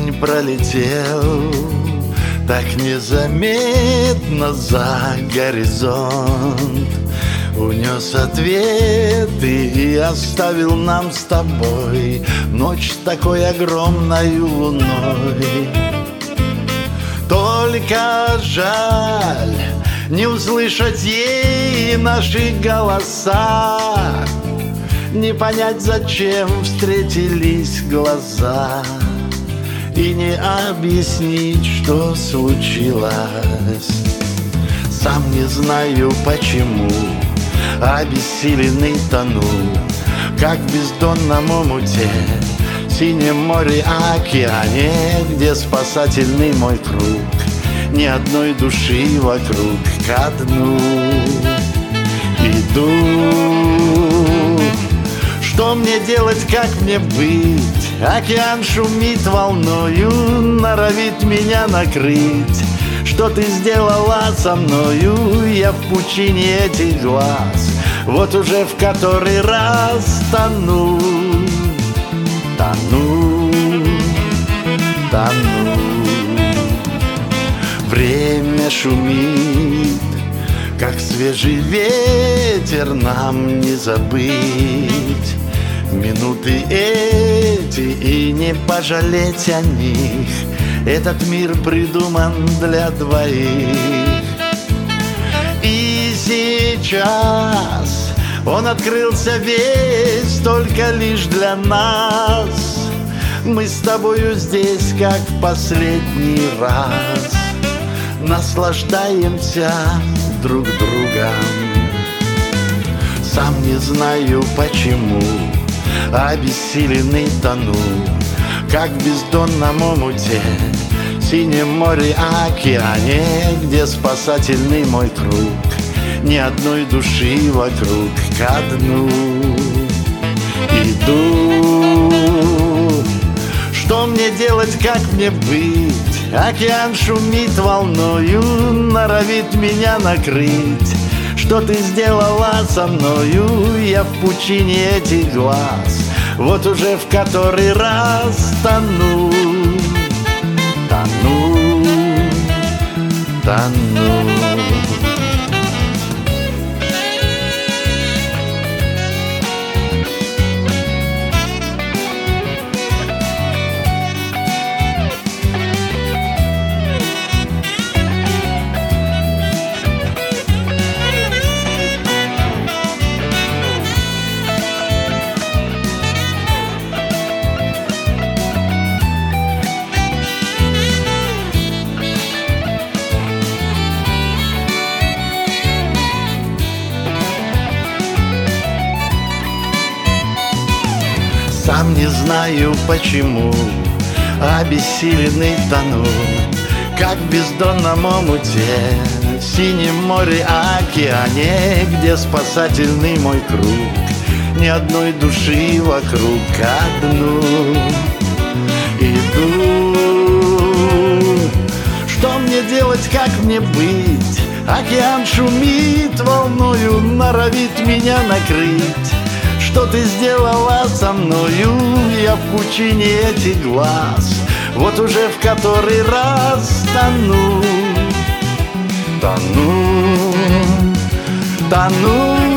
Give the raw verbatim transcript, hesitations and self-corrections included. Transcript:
День пролетел так незаметно за горизонт, унес ответы и оставил нам с тобой ночь с такой огромной луной. Только жаль не услышать ей наши голоса, не понять, зачем встретились глаза, и не объяснить, что случилось. Сам не знаю почему, обессиленный тону, как в бездонном омуте, синем море, океане, где спасательный мой круг, ни одной души вокруг, ко дну иду. Что мне делать, как мне быть? Океан шумит волною, норовит меня накрыть. Что ты сделала со мною? Я в пучине этих глаз, вот уже в который раз тону, тону, тону. Время шумит, как свежий ветер, нам не забыть минуты эти и не пожалеть о них. Этот мир придуман для двоих. И сейчас он открылся весь только лишь для нас. Мы с тобою здесь, как в последний раз, наслаждаемся друг другом. Сам не знаю почему, обессиленный тону, как в бездонном омуте, синем море, океане, где спасательный мой круг, ни одной души вокруг, ко дну иду. Что мне делать, как мне быть? Океан шумит волною, норовит меня накрыть. Что ты сделала со мною? Я в пучине этих глаз, вот уже в который раз тону, тону, тону. Сам не знаю почему, обессиленный тону, как в бездонном омуте, синем море, океане, где спасательный мой круг, ни одной души вокруг, ко дну иду. Что мне делать, как мне быть? Океан шумит волною, норовит меня накрыть. Что ты сделала со мною? Я в пучине этих глаз, вот уже в который раз тону, тону, тону.